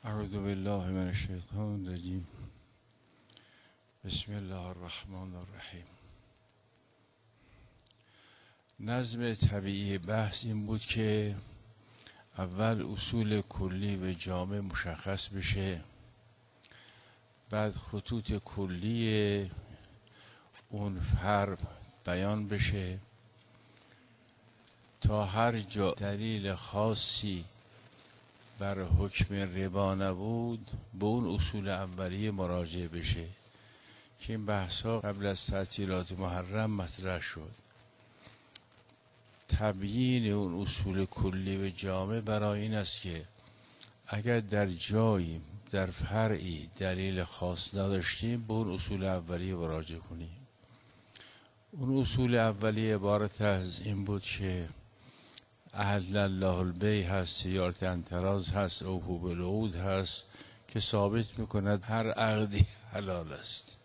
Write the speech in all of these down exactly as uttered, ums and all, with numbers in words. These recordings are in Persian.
اعوذ بالله من الشیطان الرجیم. بسم الله الرحمن الرحیم. نظم طبیعی بحث این بود که اول اصول کلی و جامع مشخص بشه، بعد خطوط کلی اون فرع بیان بشه تا هر جا دلیل خاصی بر حکم ربا نبود به اون اصول اولیه مراجعه بشه که این بحث ها قبل از تعطیلات محرم مطرح شد. تبیین اون اصول کلی و جامع برای این است که اگر در جایی در فرعی دلیل خاص نداشتیم به اون اصول اولیه مراجعه کنیم. اون اصول اولیه عبارت از این بود که احل الله البیع هست، تجارت انتراز هست، اوفوا بالعقود هست که ثابت میکند هر عقدی حلال است.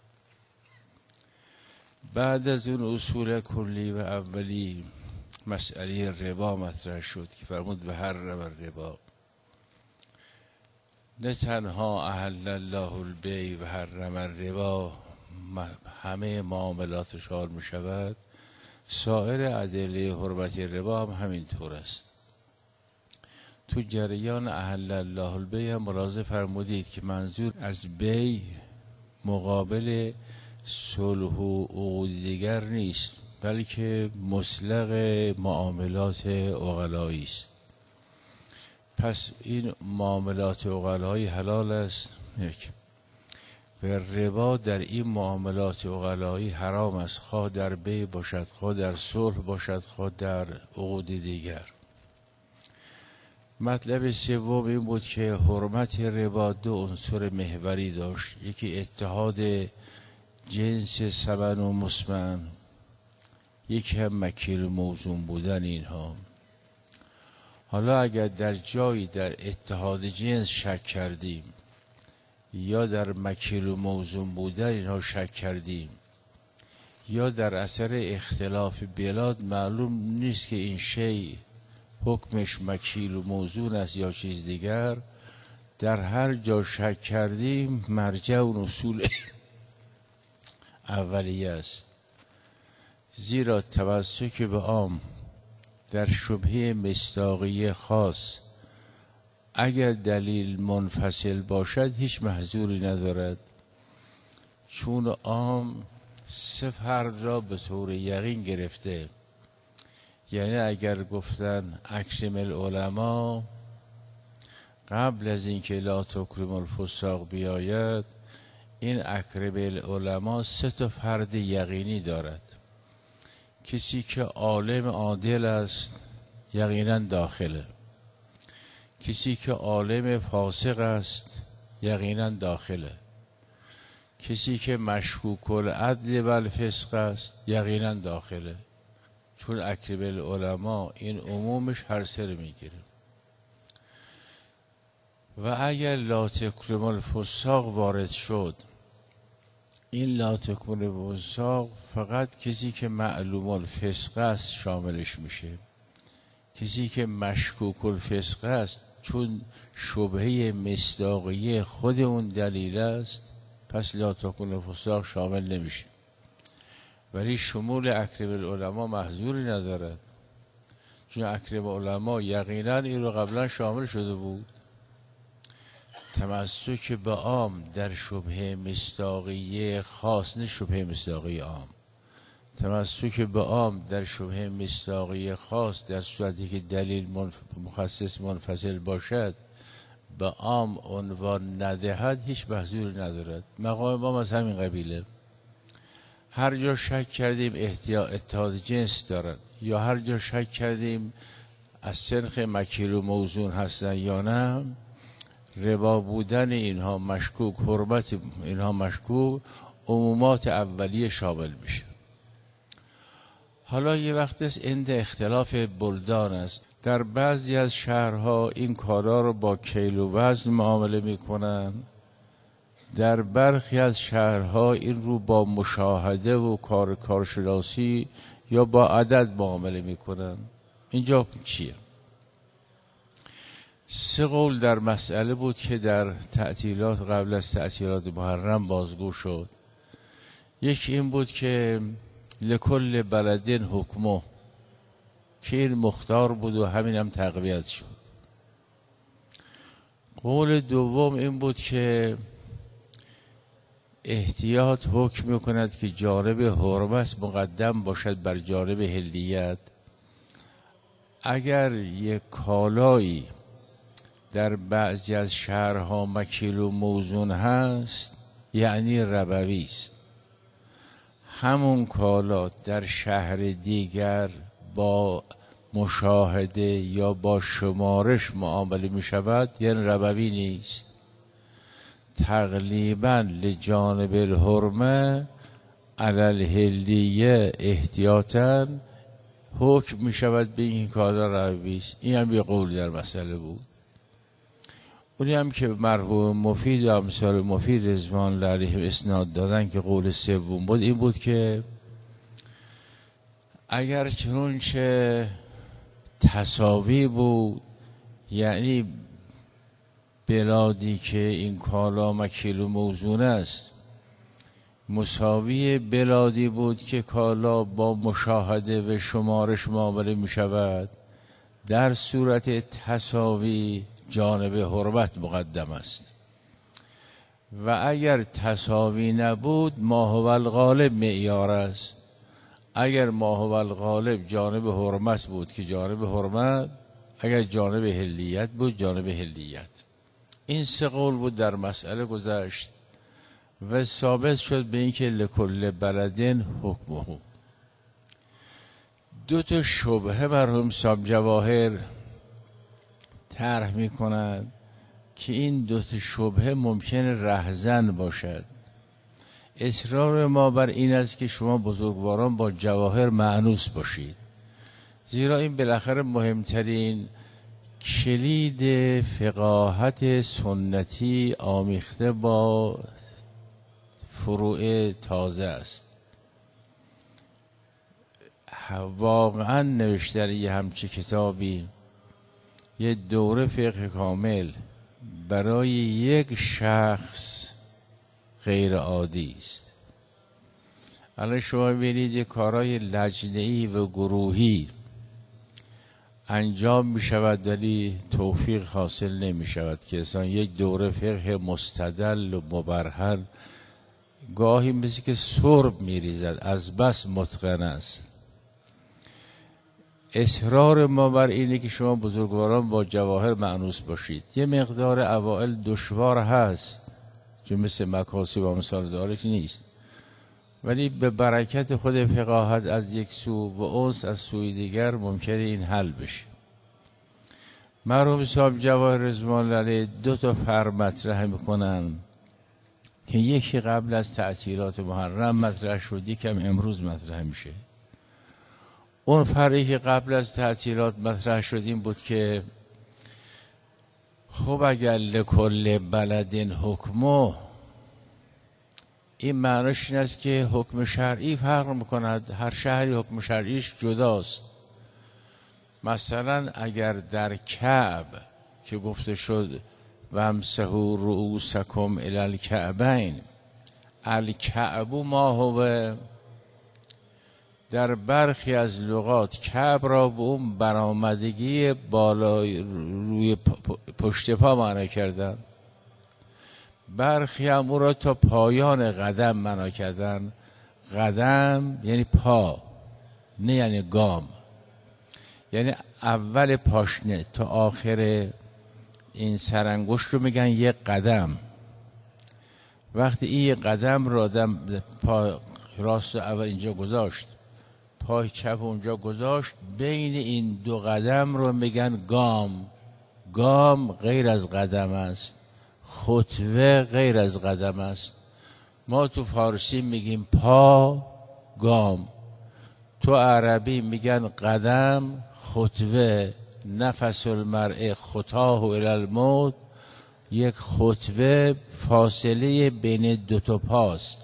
بعد از اون اصول کلی و اولی مسئله ربا مطرح شد که فرمود به هر ربا، نه تنها احل الله البیع و حرم الربا همه معاملاتش حال می شود، سایر ادله حرمت ربا هم همینطور است. تو جریان احل الله البیع ملاحظه فرمودید که منظور از بیع مقابل صلح و عقود دیگر نیست، بلکه مطلق معاملات عقلایی است. پس این معاملات عقلایی حلال است. یک و ربا در این معاملات عقلایی حرام است، خواه در بیع باشد، خواه در صلح باشد، خواه در عقود دیگر. مطلب سوم این بود که حرمت ربا دو عنصر محوری داشت، یکی اتحاد جنس ثمن و مسمن، یکی هم مکیل و موزون بودن اینها. حالا اگر در جایی در اتحاد جنس شک کردیم یا در مکیل و موزون بودن اینها شک کردیم یا در اثر اختلاف بلاد معلوم نیست که این شی حکمش مکیل و موزون است یا چیز دیگر، در هر جا شک کردیم مرجع اون اصول اولیه است. زیرا تمسک به عام در شبهه مصداقی خاص اگر دلیل منفصل باشد هیچ محذوری ندارد، چون عام سه فرد را به طور یقین گرفته. یعنی اگر گفتن اکرم العلماء قبل از اینکه لا تکرم الفساق بیاید، این اکرم العلماء سه تا فرد یقینی دارد. کسی که عالم عادل است یقینا داخله، کسی که عالم فاسق است یقینا داخله، کسی که مشکوک العدل و الفسق است یقینا داخله، چون اکرم العلماء این عمومش هر سر میگیره. و اگر لا تکرم الفساق وارد شد، این لا تکرم الفساق فقط کسی که معلوم الفسق است شاملش میشه. کسی که مشکوک الفسق است چون شبهه مصداقیه خود اون دلیل است، پس لا تکرم الفساق شامل نمیشه. ولی شمول اکرم العلماء محذوری ندارد، چون اکرم العلماء یقینا این رو قبلا شامل شده بود. تمسک به عام در شبهه مصداقیه خاص، نه شبهه مصداقیه عام. تمسک به عام در شبهه مصداقیه خاص در صورتی که دلیل منف... مخصص منفصل باشد به عام عنوان ندهد هیچ محذوری ندارد. مقام ما از همین قبیله. هر جا شک کردیم اتحاد جنس دارد یا هر جا شک کردیم از سنخ مکیل و موزون هستن یا نه، ربا بودن اینها مشکوک، حرمت اینها مشکوک، عمومات اولیه شامل میشه. حالا یه وقت است عند اختلاف بلدان است، در بعضی از شهرها این کارا رو با کیل و وزن معامله میکنن، در برخی از شهرها این رو با مشاهده و کار کارشناسی یا با عدد معامله میکنن. اینجا چیه؟ سه قول در مسئله بود که در تعطیلات قبل از تعطیلات محرم بازگو شد. یکی این بود که لکل بلدین حکمه، که این مختار بود و همین هم تقویت شد. قول دوم این بود که احتیاط حکم میکند که جانب حرمت مقدم باشد بر جانب حلیت. اگر یک کالایی در بعضی از شهرها مکیل و موزون هست یعنی ربوی است، همون کالا در شهر دیگر با مشاهده یا با شمارش معامله می شود یعنی ربوی نیست. تقلیبا لجانب الحرمه علی الحلیه احتیاطاً حکم می شود به این کالا ربوی است. این هم یه قول در مسئله بود. اونی هم که مرحوم مفید و امثال مفید رضوان الله علیهم اسناد دادن که قول سوم بود این بود که اگر چنانچه تساوی بود، یعنی بلادی که این کالا مکیل و موزون است مساوی بلادی بود که کالا با مشاهده و شمارش معامله می شود، در صورت تساوی جانب حرمت مقدم است. و اگر تساوی نبود ما هو الغالب معیار است. اگر ما هو الغالب جانب حرمت بود که جانب حرمت، اگر جانب حلیت بود جانب حلیت. این سه قول بود در مسئله گذشت و ثابت شد به اینکه لکل بلدین حکمه. دو تا شبهه مرحوم صاحب جواهر طرح می کنند که این دو تا شبهه ممکنه رهزن باشد. اصرار ما بر این است که شما بزرگواران با جواهر مأنوس باشید، زیرا این بالاخره مهمترین کلید فقاهت سنتی آمیخته با فروع تازه است. واقعا نوشتن یه همچی کتابی یه دوره فقه کامل برای یک شخص غیر عادی است. الان شما ببینید یه کارهای لجنه‌ای و گروهی انجام می شود ولی توفیق حاصل نمی شود که اصلا یک دوره فقه مستدل و مبرهن گاهی مثل که سرب می ریزد از بس متقن است. اصرار ما بر اینه که شما بزرگواران با جواهر مأنوس باشید. یه مقدار اوائل دشوار هست چون مثل مکاسب و امثال ذالک نیست، ولی به برکت خود فقاهت از یک سو و انس از سوی دیگر ممکنه این حل بشه. مرحوم صاحب جواهر رضوان الله علیه دو تا فرع مطرح میکنن که یکی قبل از تعطیلات محرم مطرح شد، یکم امروز مطرح میشه. اون فرعی که قبل از تعطیلات مطرح شد این بود که خب اگر لکل بلدین حکمه، این معنیش این است که حکم شرعی فرق میکند، هر شهری حکم شرعیش جداست. مثلا اگر در کعب که گفته شد و امسحوا رؤوسکم الی الکعبین، الکعب ما هو، در برخی از لغات کعب را به اون برآمدگی بالای روی پشت پا معنی کردن، برخی هم او را تا پایان قدم معنا کردن. قدم یعنی پا، نه یعنی گام، یعنی اول پاشنه تا آخر این سرانگشت رو میگن یک قدم. وقتی این قدم را آدم پا راست اول اینجا گذاشت، پای چپ اونجا گذاشت، بین این دو قدم رو میگن گام. گام غیر از قدم است، خطوه غیر از قدم است. ما تو فارسی میگیم پا گام، تو عربی میگن قدم خطوه. نفس المرء خطاه الی الموت، یک خطوه فاصله بین دو تا پاست.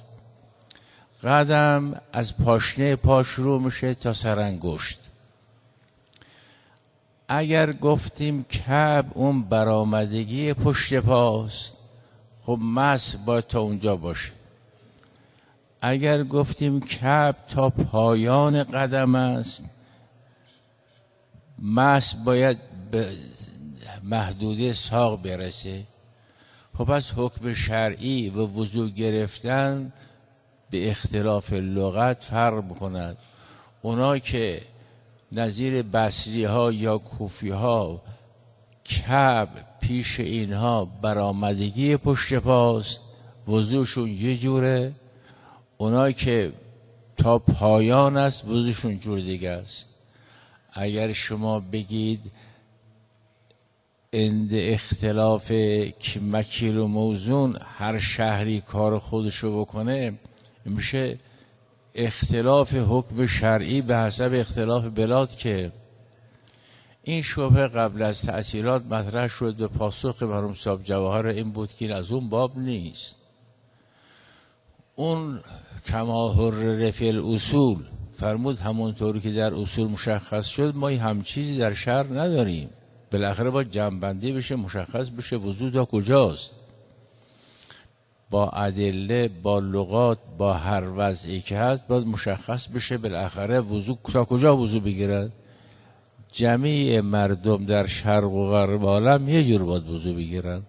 قدم از پاشنه پا شروع میشه تا سرانگشت. اگر گفتیم کعب اون برآمدگی پشت پاست، خب مس باید تا اونجا باشه. اگر گفتیم کعب تا پایان قدم است، مس باید به محدوده ساق برسه. خب پس حکم شرعی و وضو گرفتن به اختلاف لغت فرق می‌کند. اونا که نظیر بصری ها یا کوفی ها کعب پیش اینها برآمدگی پشت پاست، وضوشون یه جوره. اونا که تا پایان است، وضوشون جور دیگه است. اگر شما بگید اند اختلاف مکیل و موزون هر شهری کار خودشو بکنه، میشه اختلاف حکم شرعی به حسب اختلاف بلاد. که این شبهه قبل از تعطیلات مطرح شد و پاسخ مرحوم صاحب جواهر این بود که از اون باب نیست. اون کما حرر فی الاصول فرمود همونطوری که در اصول مشخص شد، ما هم چیزی در شرع نداریم. بالاخره با جمع‌بندی بشه، مشخص بشه وضو تا کجاست، با ادله، با لغات، با هر وضعی که هست باید مشخص بشه بالاخره وضو تا کجا وضو بگیرد. جمیع مردم در شرق و غرب عالم یه جور باید وضو بگیرن.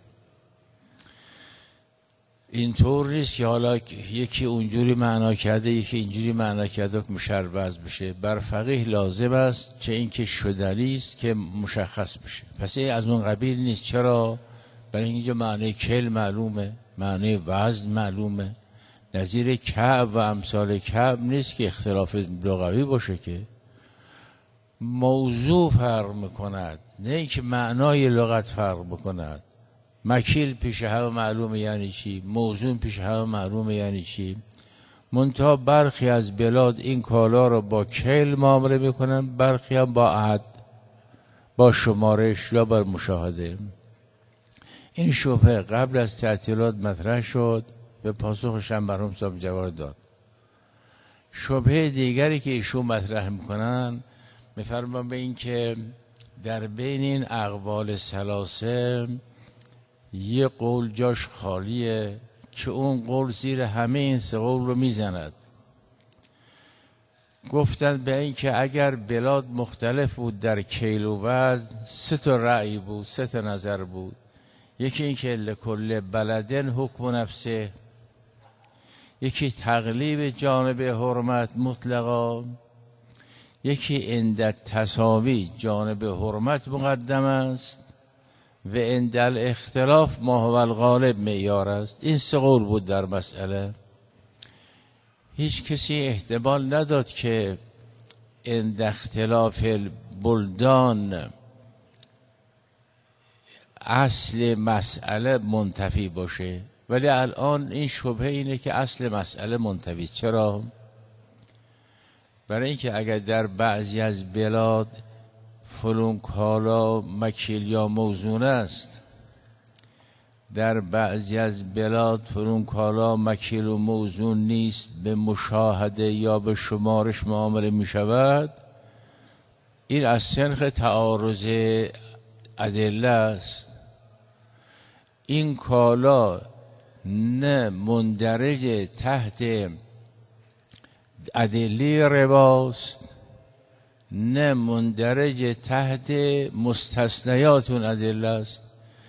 اینطور نیست که حالا یکی اونجوری معنا کرده یکی اینجوری معنا کرده که مشربز بشه. بر فقیه لازم است چه اینکه شدنی است که مشخص بشه. پس این از اون قبیل نیست. چرا؟ برای اینجا معنی کل معلومه، معنی وزن معلومه. نظیر کعب و امثال کعب نیست که اختلاف لغوی باشه، که موضوع فرق میکند، نه اینکه معنای لغت فرق بکند. مکیل پیش همه معلومه یعنی چی، موزون پیش همه معلومه یعنی چی. منتها برخی از بلاد این کالا رو با کیل معامله میکنن، برخی هم با عد، با شمارش یا بر مشاهده. این شبهه قبل از تعطیلات مطرح شد، به پاسخش هم مرحوم صاحب جواب داد. شبهه دیگری که ایشون مطرح میکنن، میفرمان به این که در بین این اقوال ثلاثه یه قول جاش خالیه که اون قول زیر همه این سه قول رو میزند. گفتن به این که اگر بلاد مختلف بود در کیل و وزن، سه تا رأی بود، سه تا نظر بود. یکی این که لکل بلدن حکم نفسه، یکی تقلیب جانب حرمت مطلقا، یکی عند تساوی جانب حرمت مقدم است و عند الاختلاف ما هو الغالب معیار است. این سه قول بود در مسئله. هیچ کسی احتمال نداد که عند اختلاف البلدان اصل مسئله منتفی باشه، ولی الان این شبهه اینه که اصل مسئله منتفی. چرا؟ برای اینکه اگر در بعضی از بلاد فلون کالا مکیل یا موزون است، در بعضی از بلاد فلون کالا مکیل و موزون نیست، به مشاهده یا به شمارش معامله می شود، این از سنخ تعارض ادله است. این کالا نه مندرج تحت ادله رباست، نه مندرج تحت مستثنیات اون ادله است،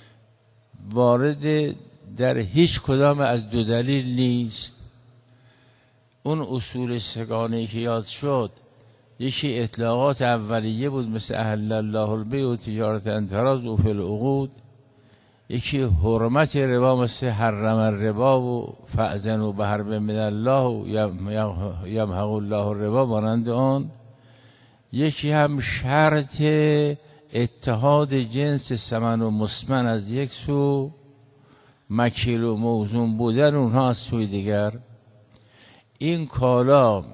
وارد در هیچ کدام از دو دلیل نیست. اون اصول سگانه‌ای که یاد شد، یکی اطلاقات اولیه بود مثل احل الله البیع و تجارت انتراز و فی العقود، یکی حرمت ربا مثل حرم الربا و فأذنوا بحرب من الله و یمحق الله الربا مانند آن. یکی هم شرط اتحاد جنس ثمن و مسمن از یک سو، مکیل و موزون بودن اونها از سوی دیگر. این کالا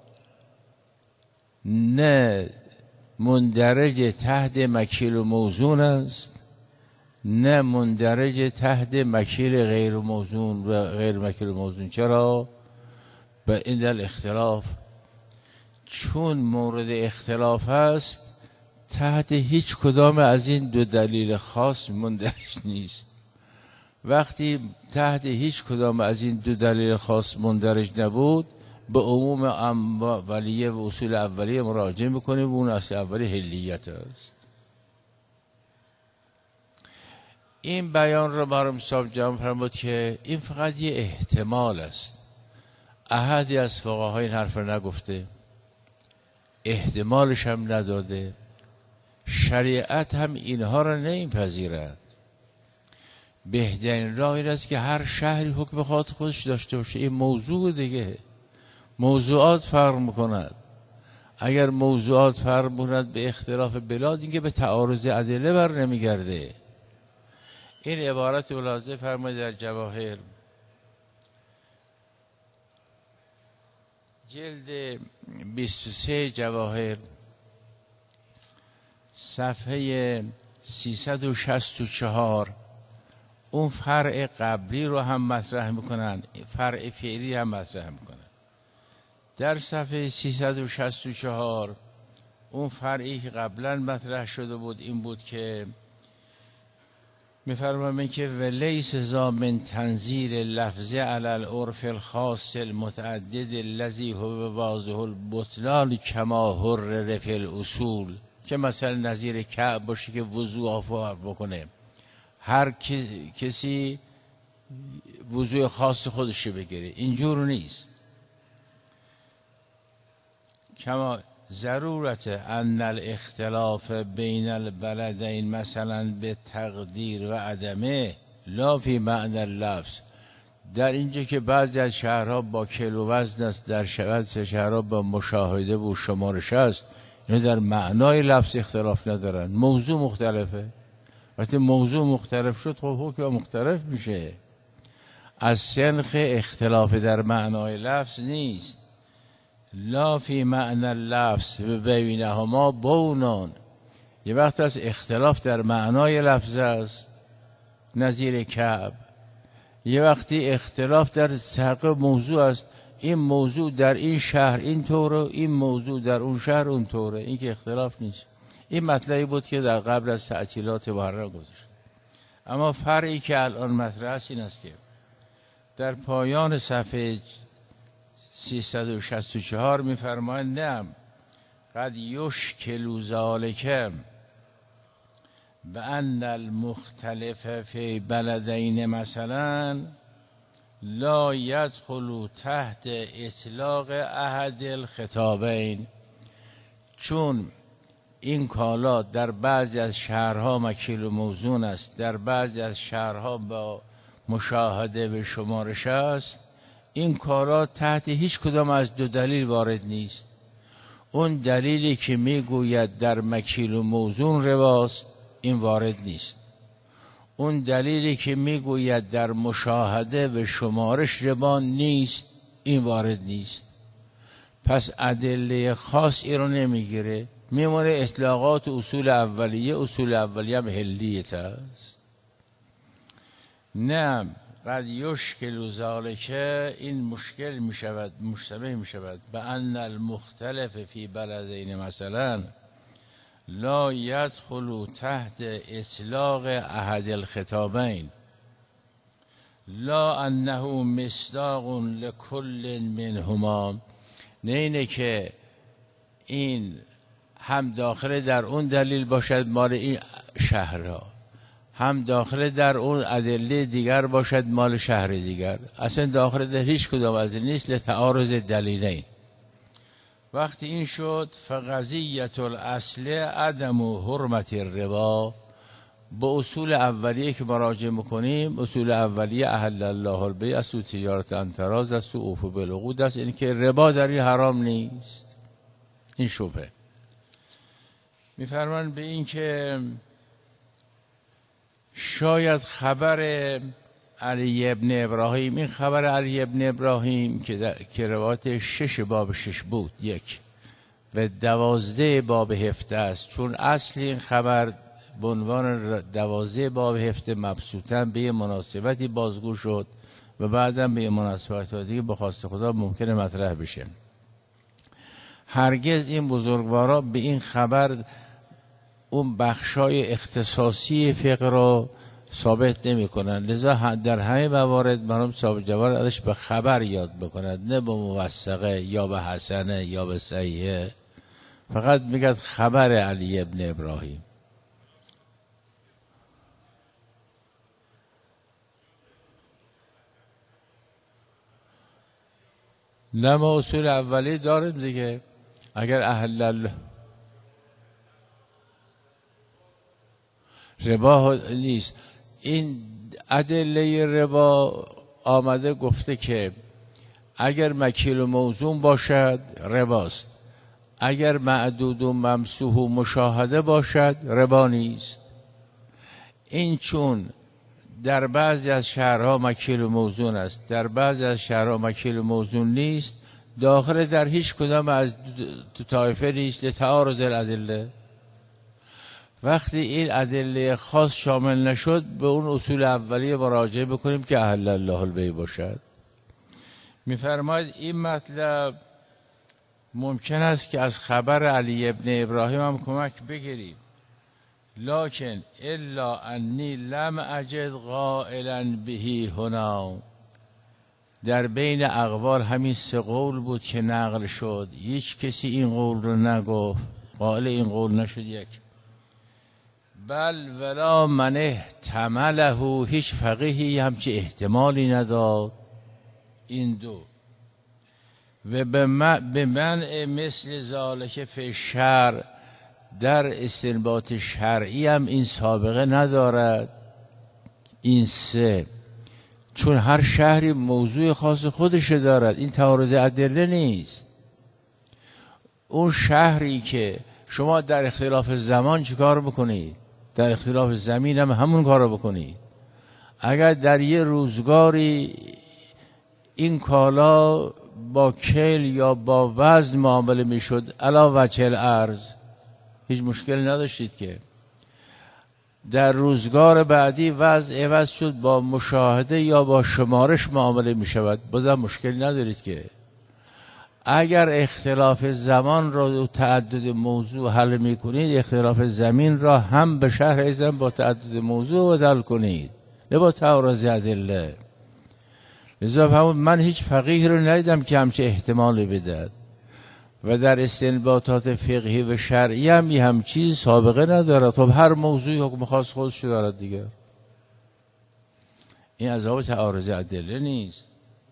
نه مندرج تحت مکیل و موزون است، نه مندرج تحت مکیل غیر موزون و غیر مکیل و موزون. چرا؟ به این دل اختلاف، چون مورد اختلاف است تحت هیچ کدام از این دو دلیل خاص مندرج نیست. وقتی تحت هیچ کدام از این دو دلیل خاص مندرج نبود، به عموم اولیه و اصول اولیه مراجعه میکنیم و اون اصل اولیه حلیت است. این بیان رو برام صاحب جمع فرمود که این فقط یه احتمال است. احدی از فقهای این حرف رو نگفته، احتمالش هم نداده، شریعت هم اینها را نمیپذیرد. بهترین راه این است که هر شهری حکم خاص خودش داشته باشه. این موضوع دیگه، موضوعات فرق میکند. اگر موضوعات فرق میکند به اختلاف بلاد، این که به تعارض ادله بر نمیگرده. این عبارت ملاحظه فرمایید در جواهر جلد بیست و سه جواهر صفحه سیصد و شصت و چهار اون فرع قبلی رو هم مطرح میکنن، فرع فعلی هم مطرح میکنن. در صفحه سیصد و شصت و چهار اون فرعی که قبلا مطرح شده بود این بود که میفرمایند که ولیس ذا من تنزیل لفظ علی العرف الخاص المتعدد الذی هو واضح البطلان کما حرر فی الاصول، که مثلا نظیر کعب باشه که وضوء آفار بکنه، هر کسی وضوء خاص خودش بگیره. اینجور نیست. کما ضرورت ان الاختلاف بین البلدین مثلا به تقدیر و عدمه لا فی معنی اللفظ، در اینجا که بعضی از شهرها با کیلو وزن است، در بعضی شهرها با مشاهده و شمارش است، اینه در معنای لفظ اختلاف ندارن، موضوع مختلفه. وقتی موضوع مختلف شد خب حکم مختلف میشه. از سنخ اختلاف در معنای لفظ نیست. لا فی معنی اللفظ بینهما بونان، یه وقت از اختلاف در معنای لفظ است نظیر کعب، یه وقتی اختلاف در ساق موضوع است، این موضوع در این شهر این طوره، این موضوع در اون شهر اون طوره. این که اختلاف نیست. این مطلبی بود که در قبل از تعطیلات محرم گذاشت. اما فرعی که الان مطرح است این است که در پایان صفحه سیصد و شصت و چهار می‌فرمایند نه قد یشکل ذالک بأن المختلف فی بلدین مثلا لا یدخل تحت اطلاق احد الخطابین، چون این کالا در بعضی از شهرها مکیل و موزون است، در بعضی از شهرها با مشاهده و شمارش است، این کالا تحت هیچ کدام از دو دلیل وارد نیست. اون دلیلی که میگوید در مکیل و موزون رواست این وارد نیست. اون دلیلی که میگوید در مشاهده و شمارش روا نیست این وارد نیست. پس ادله خاص این رو نمیگیره، میمونه اطلاقات اصول اولیه. اصول اولیه هم حلیت است. نه قد یشکل ذالک، این مشکل می شود، مشتبه می شود به ان المختلف فی بلدین مثلا لا یدخل تحت اطلاق احد الخطابین لا انه مصداق لکل منهما، نه اینه که این هم داخل در اون دلیل باشد مال این شهرها، هم داخل در اون ادله دیگر باشد مال شهر دیگر. اصلا داخل در هیچ کدام از این نیست، لتعارض دلیلین. وقتی این شد فقضیت الاصل عدم و حرمت الربا، با اصول اولیه که مراجعه میکنیم، اصول اولیه احل الله البیع است و تجارت عن تراض است و اوفوا بالعقود است، این که ربا در این حرام نیست. این شبهه. میفرمان به این که شاید خبر علی ابن ابراهیم، این خبر علی ابن ابراهیم که که روایت شش باب شش بود یک و دوازده باب هفته است، چون اصل این خبر به عنوان دوازده باب هفته مبسوطاً به مناسبتی بازگو شد و بعدم به مناسبت دیگه به خواست خدا ممکنه مطرح بشه. هرگز این بزرگوارا به این خبر اون بخشای اختصاصی فقه رو ثابت نمی کنن، لذا در همه موارد مرحوم صاحب جوار ازش به خبر یاد بکند، نه به موثقه یا به حسنه یا به صحیحه، فقط میگه خبر علی ابن ابراهیم. نه ما اصول اولی داریم دیگه. اگر اهل الله ربا نیست، این ادله ربا آمده گفته که اگر مکیل و موزون باشد رباست، اگر معدود و ممسوح و مشاهده باشد ربا نیست. این چون در بعضی از شهرها مکیل و موزون است، در بعضی از شهرها مکیل و موزون نیست، داخل در هیچ کدام از طایفه نیست، لتعارض الادله. وقتی این ادله خاص شامل نشد به اون اصول اولیه مراجعه بکنیم که اهل الله البیع باشد. میفرماید این مطلب ممکن است که از خبر علی ابن ابراهیم هم کمک بگیریم، لکن الا انی لم اجد قائلا بهی هنا، در بین اقوال همین سه قول بود که نقل شد، هیچ کسی این قول رو نگفت، قائل این قول نشد یک. بل ولا من احتمله، هیچ فقیهی همچه احتمالی نداد. این دو. و به منع مثل ذالک فی شرع، در استنباط شرعی هم این سابقه ندارد. این سه، چون هر شهری موضوع خاص خودش دارد، این تعارض ادله نیست. اون شهری که شما در اختلاف زمان چی کار بکنید، در اختلاف زمین هم همون کار رو بکنید. اگر در یه روزگاری این کالا با کیل یا با وزن معامله میشد علاوه وجه الارض، هیچ مشکلی نداشتید که. در روزگار بعدی وزن عوض شد، با مشاهده یا با شمارش معامله می شود، بازم مشکلی ندارید که. اگر اختلاف زمان را و تعدد موضوع حل می کنید، اختلاف زمین را هم به شهر ایزن با تعدد موضوع بدل کنید، نه با تعارض ادله. لذا من هیچ فقیه رو ندیدم که همچه احتمالی بدهد و در استنباطات فقهی و شرعی هم یه هم چیز سابقه ندارد. خب هر موضوعی حکم خاص خودش دارد دیگه. این از باب تعارض ادله نیست.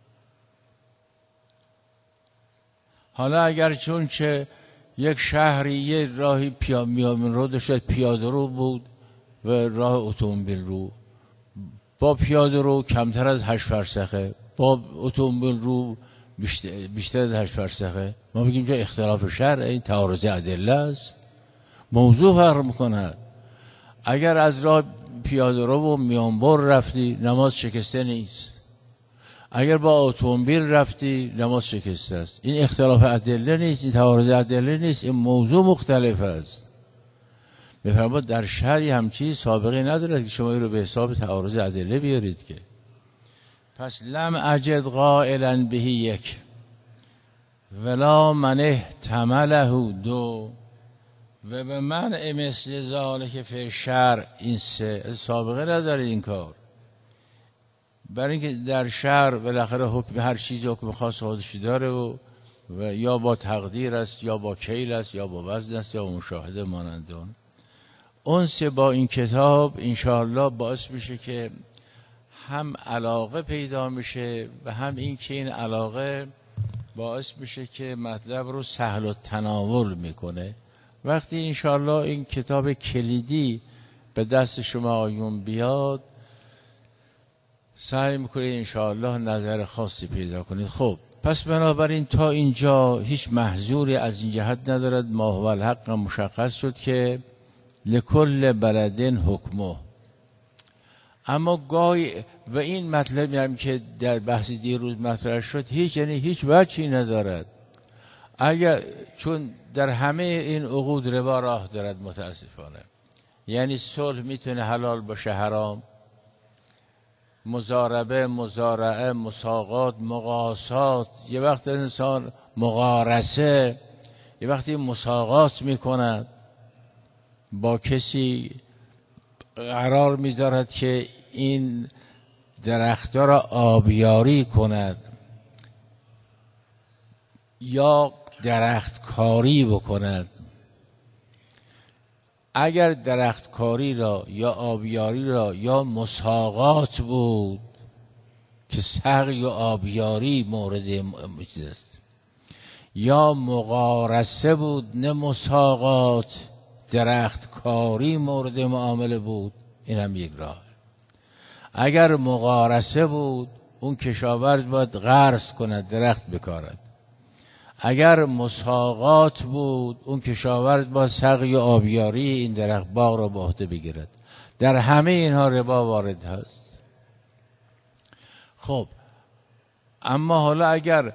حالا اگر چون چه یک شهری یه راهی میامین رو داشت، پیاده رو بود و راه اتومبیل رو، با پیاده رو کمتر از هشت فرسخه، با اتومبیل رو بیشتر, بیشتر از هشت فرسخه، ما بگیم جا اختلاف شرع، این تعارض ادله است. موضوع فرق میکند. اگر از راه پیاده رو و میانبر رفتی نماز شکسته نیست، اگر با اتومبیل رفتی نماز شکسته است. این اختلاف ادله نیست، این تعارض ادله نیست، این موضوع مختلف است. بفرمایید در شرعی همچی سابقه ندارد که شما این رو به حساب تعارض ادله بیارید که. پس لم اجد قائلا به یک، ولا من احتمله دو، و به منع مثل ذالک فی شرع، این سه سابقه نداره این کار. برای اینکه در شرع بالاخره حکم هر چیزی حکم خاص خودش داره و, و یا با تقدیر است یا با کیل است یا با وزن است یا با مشاهده مانندان. اون سه با این کتاب انشاءالله باعث میشه که هم علاقه پیدا میشه و هم این که این علاقه باعث میشه که مطلب رو سهل و تناول میکنه. وقتی انشاءالله این کتاب کلیدی به دست شما آیون بیاد، سعی میکنید انشاءالله نظر خاصی پیدا کنید. خب پس بنابراین تا اینجا هیچ محظوری از این جهت ندارد. ما هو الحق مشخص شد که لکل بلدن حکمه. اما گاهی و این مطلبی هم که در بحث دیروز مطرح شد هیچ یعنی هیچ وجهی ندارد. اگر چون در همه این عقود ربا راه دارد متاسفانه، یعنی صلح میتونه حلال باشه حرام، مزاربه، مزارعه، مساقات، مقاسات، یه وقت انسان مقارسه، یه وقتی مساقات میکند. با کسی قرار می‌دارد که این درخت‌ها را آبیاری کند یا درخت کاری بکند. اگر درخت کاری را یا آبیاری را یا مساقات بود که سقی و آبیاری مورد چیز است، یا مغارسه بود نه مساقات درخت کاری مورد معامله بود، این هم یک راه. اگر مغارسه بود اون کشاورز باید غرس کند، درخت بکارد. اگر مساقات بود اون کشاورز باید سقی و آبیاری این درخت باغ را به عهده بگیرد. در همه اینها ربا وارد هست. خب اما حالا اگر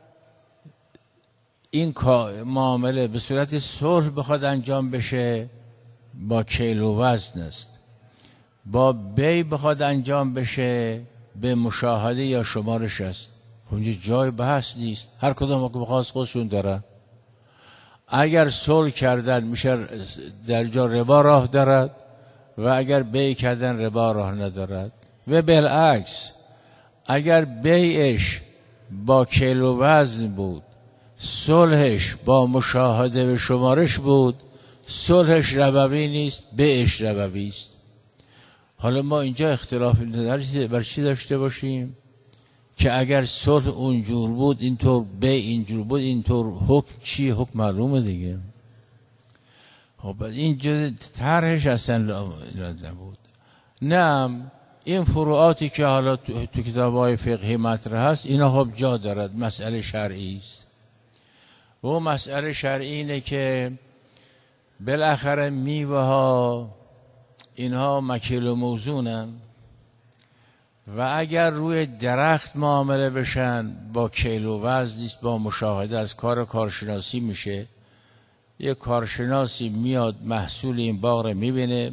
این معامله به صورت صلح بخواد انجام بشه، با کیل و وزن است. با بی بخواد انجام بشه، به مشاهده یا شمارش است. خب اینجا جای بحث نیست، هر کدام که بخواست خودشون داره. اگر صلح کردن میشه در جا ربا راه دارد و اگر بی کردن ربا راه ندارد. و بالعکس اگر بیعش با کیل و وزن بود، صلحش با مشاهده و شمارش بود، صلحش ربوی نیست، بیعش ربوی است. حالا ما اینجا اختلاف بر چی داشته باشیم که اگر صلح اونجور بود اینطور، بیع اینجور بود اینطور، حکم چی؟ حکم معلومه دیگه. خب اینجا طرحش اصلا نبود. نه این فروعاتی که حالا تو, تو کتاب‌های فقهی مطرح هست، اینا خب جا دارد، مسئله شرعی است. و مسئله شرعی اینه که بالاخره میوه ها اینها مکیل و موزونن و اگر روی درخت معامله بشن با کیل و وزن نیست، با مشاهده از کار کارشناسی میشه. یک کارشناسی میاد محصول این باغ رو میبینه،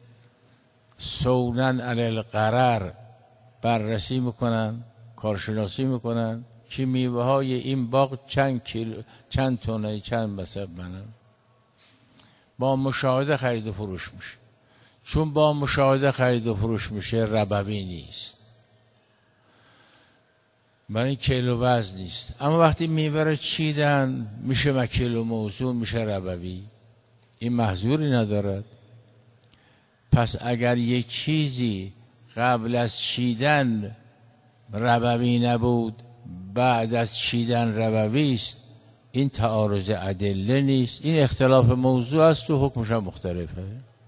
سونن علی القرر بررسی میکنن، کارشناسی میکنن که میوه های این باغ چند کیلو، چند تونه، چند مصب منه. با مشاهده خرید و فروش میشه. چون با مشاهده خرید و فروش میشه، ربوی نیست، برای کیلو وزن نیست. اما وقتی میوه رو چیدن میشه مکیل و موزون، میشه ربوی، این محظوری ندارد. پس اگر یک چیزی قبل از چیدن ربوی نبود، بعد از چیدن ربوی است، این تعارض ادله نیست، این اختلاف موضوع است و حکمش هم مختلفه.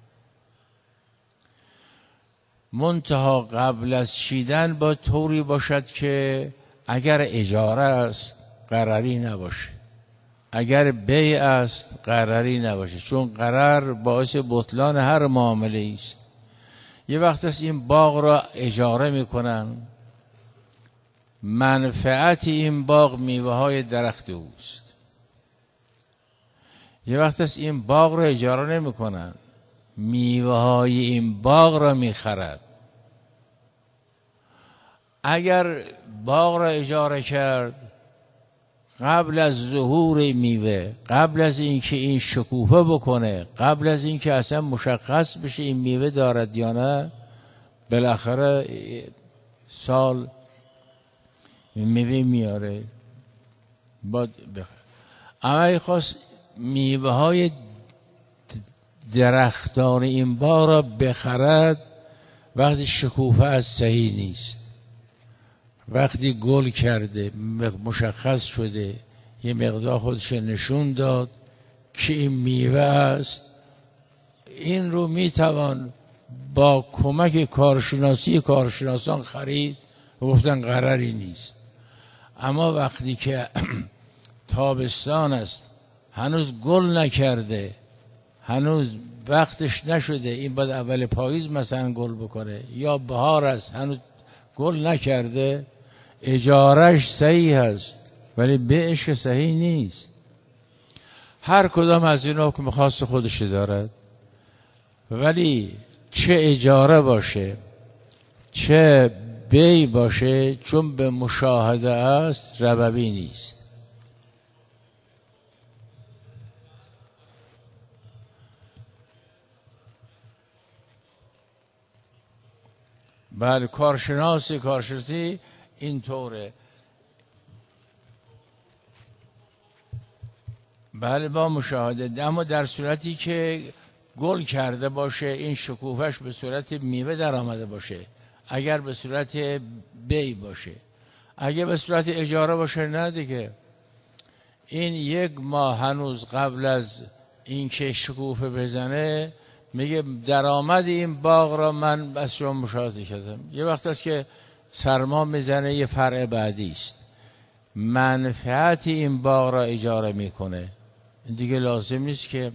منتها قبل از چیدن با طوری باشد که اگر اجاره است قراری نباشه، اگر بیع است قراری نباشه، چون قرار باعث بطلان هر معامله است. یه وقت است این باغ را اجاره میکنن، منفعت این باغ میوه های درخت اوست. یه وقت است این باغ را اجاره نمیکنن، میوه های این باغ را میخرد. اگر باغ را اجاره کرد قبل از ظهور میوه، قبل از اینکه این شکوفه بکنه، قبل از اینکه اصلا مشخص بشه این میوه دارد یا نه، بالاخره سال میوه میاره باید بخره. اما خواست میوه های درختان این باغ را بخرد وقتی شکوفه از صحیح نیست، وقتی گل کرده مشخص شده، یه مقدار خودش نشون داد که این میوه است، این رو میتوان با کمک کارشناسی کارشناسان خرید و گفتن قراری نیست. اما وقتی که تابستان است، هنوز گل نکرده، هنوز وقتش نشده، این باید اول پاییز مثلا گل بکنه، یا بهار است هنوز گل نکرده، اجارش صحیح هست ولی بیعش صحیح نیست. هر کدام از این حکم خاص خودش دارد، ولی چه اجاره باشه چه بیع باشه، چون به مشاهده است ربوی نیست. بله کارشناس کارشناسی اینطوره. بله با مشاهده. اما در صورتی که گل کرده باشه این شکوفش به صورت میوه در آمده باشه، اگر به صورت بی باشه، اگر به صورت اجاره باشه نه دیگه. این یک ماه هنوز قبل از اینکه شکوفه بزنه میگه درآمد این باغ را من از شما مشاهده کردم. یه وقت است که سرما میزنه یه فرع بعدی است، منفعت این باغ را اجاره میکنه. دیگه لازم نیست که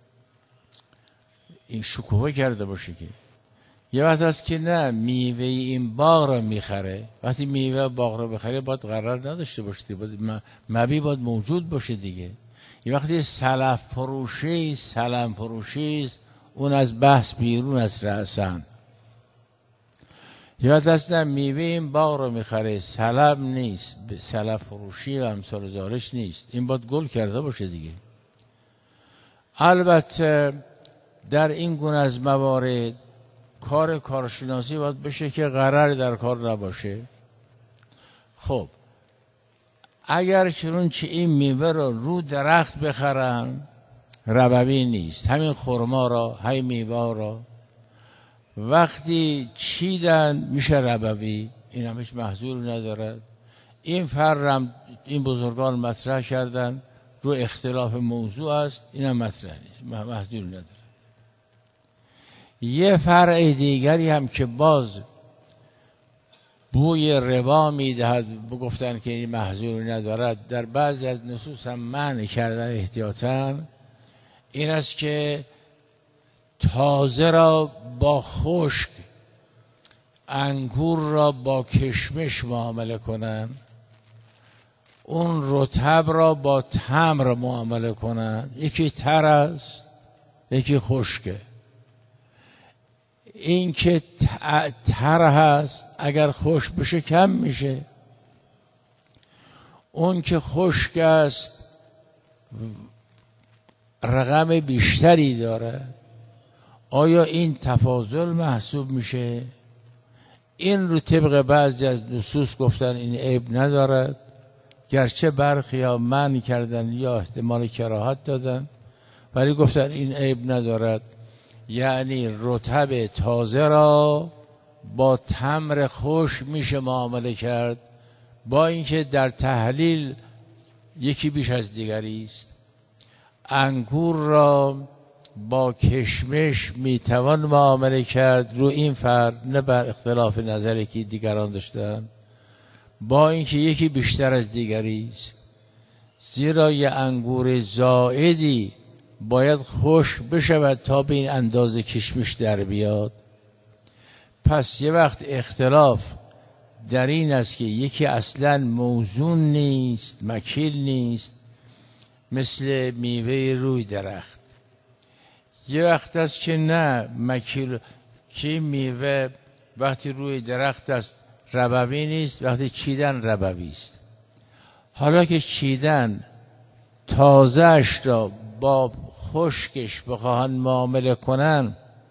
این شکوفه کرده باشه که. یه وقت هست که نه میوه این باغ را میخره. وقتی میوه باغ را بخره باید قرار نداشته باشه، باید مبی باید موجود باشه دیگه. یه وقتی سلف فروشی سلم فروشی است اون از بحث بیرون از رأسن. یه وقت هست نه میوه این باغ را میخره، سلم نیست، سلف فروشی و امثال زارش نیست، این باید گل کرده باشه دیگه. البته در این گونه از موارد کار کارشناسی باید بشه که قرار در کار نباشه. خب اگر چنانچه این میوه رو رو درخت بخرن ربوی نیست، همین خرما را همین میوه را وقتی چیدن میشه ربوی، این هم هیچ محظوری ندارد. این فرم این بزرگان مطرح کردن رو اختلاف موضوع است، این هم مطرح نیست، محظوری ندارد. یه فرع دیگری هم که باز بوی ربا میدهد بگفتن که این محظوری ندارد، در بعضی از نصوص هم منع کردن احتیاطاً، این است که تازه را با خشک، انگور را با کشمش معامله کنن، اون رطب را با تمر معامله کنن. یکی تر است یکی خشکه. این که تر هست اگر خشک بشه کم میشه، اون که خشک است رقم بیشتری داره. آیا این تفاضل محسوب میشه؟ این رو طبق بعضی از نصوص گفتن این عیب ندارد، گرچه برخی ها منع کردن یا احتمال کراهت دادن، ولی گفتن این عیب ندارد. یعنی رطب تازه را با تمر خشک میشه معامله کرد، با اینکه در تحلیل یکی بیش از دیگری است. انگور را با کشمش میتوان معامله کرد، رو این فرد نه بر اختلاف نظری که دیگران داشتن، با اینکه یکی بیشتر از دیگری است. زیرا یه انگور زائدی باید خشک بشود تا به این اندازه کشمش در بیاد. پس یه وقت اختلاف در این است که یکی اصلا موزون نیست، مکیل نیست، مثل میوه روی درخت. یه وقت است که نه مکیل، که میوه وقتی روی درخت است ربوی نیست، وقتی چیدن ربوی است. حالا که چیدن تازهش را با خشکش بخواهن معامله کنن،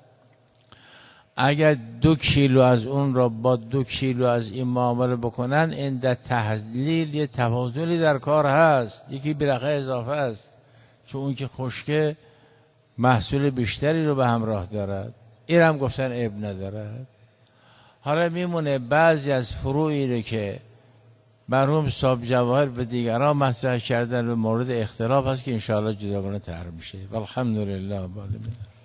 اگر دو کیلو از اون را با دو کیلو از این معامله بکنن، این در تحلیل یه تفاضلی در کار هست، یکی برقه اضافه است، چون اون که خشکه محصول بیشتری رو به همراه دارد. این هم گفتن عیب ندارد. حالا میمونه بعضی از فروعی رو که مرحوم صاحب جواهر و دیگران مطرح کردن به مورد اختلاف هست که انشاءالله جداگانه طرح میشه. والحمدلله.